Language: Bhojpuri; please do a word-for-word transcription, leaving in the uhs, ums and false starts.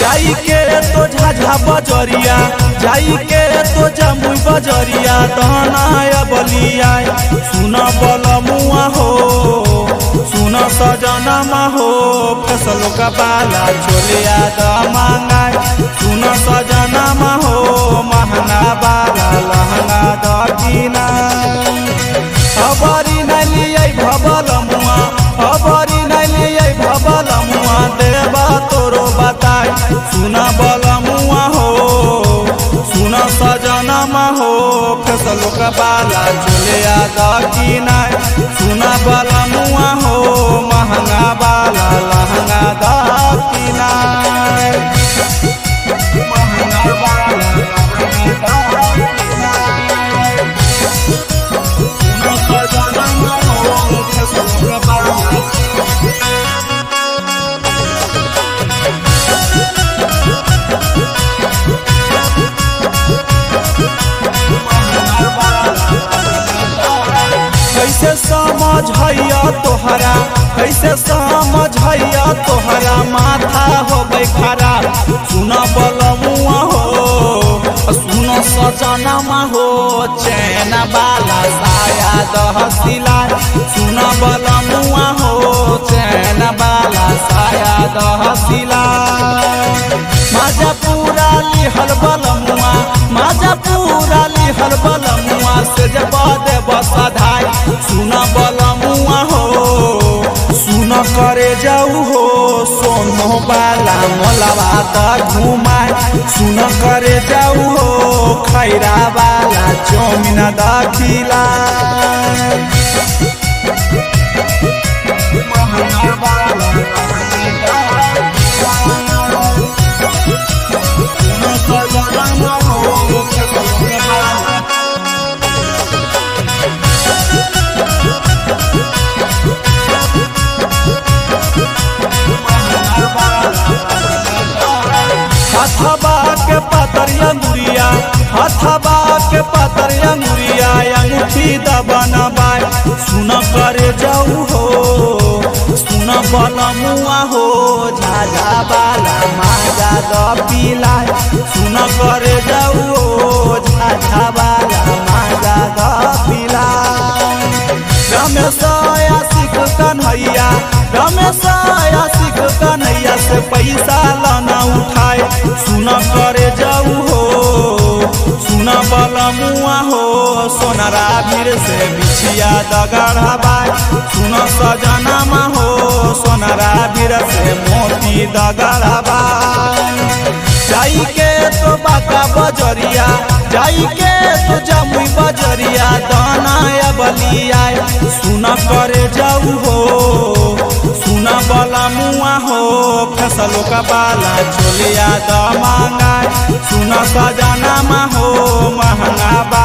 जाई के तो झाझा बजरिया जाई के तो जमुई बजरिया दहनाया बलिया सुन बलमुआ हो सुन सजनमा हो फसल का बाला चोलिया द मांगाए सुन सजनमा हो महंगा बाला लहंगा द कीना खबरी नलिए भबलमुआ खबरी नलिए भबलमुआ देवा तोरो बताई सुन बलमुआ हो सुन सजनमा हो फसल का बाला चोलिया द कीना सुन बलमुआ हो महंगा बाला लहंगा द कीना महंगा बाला लहंगा द कीना सुन सजनमा हो फसल का बाला कैसे समझैया तोहरा कैसे समझैया तोहरा माथा हो गई खराब सुन बलमुआ हो सुन सजनमा हो चैन बाला साया दहसिला सुन बलमुआ हो चैन बाला साया दहसिला माजा पूरा लिहल बलमुआ माजा पूरा लिहल बलमुआ से जब देव सधाई सुन बलमुआ हो सुन करे जाऊ हो सोनो बाला मोलवा त घुमाए सुन करे जाऊ हो खैरा बाला चौमिन दखिला महंगा बाला सुन सजनमा हो हथबा के पतरिया मुरिया हथबा के पतरिया मुरिया अंगूठी दबनबाई सुन करे जाऊ हो सुन बलमुआ हो झाझा बाला माजा द पिलाय सुन करे जाऊ हो झाझा बाला माजा द पिलाय रमेश आशिक कन्हैया रमेश आशिक कन्हैया से पैसा लाना उठाए सुन करे जाऊ हो सुन बलमुआ हो सोनरा भीर से बिछिया दगड़बाई सुन सजनमा हो सोनरा भीर से मोती दगड़बाई जाई के तो बाका बजरिया जाई के तो जमुई बजरिया दाना बलिया सुन करे जाऊ हो सुन बलमुआ हो फसल का बाला चोलिया द मांगाए सुन सजनमा हो महंगा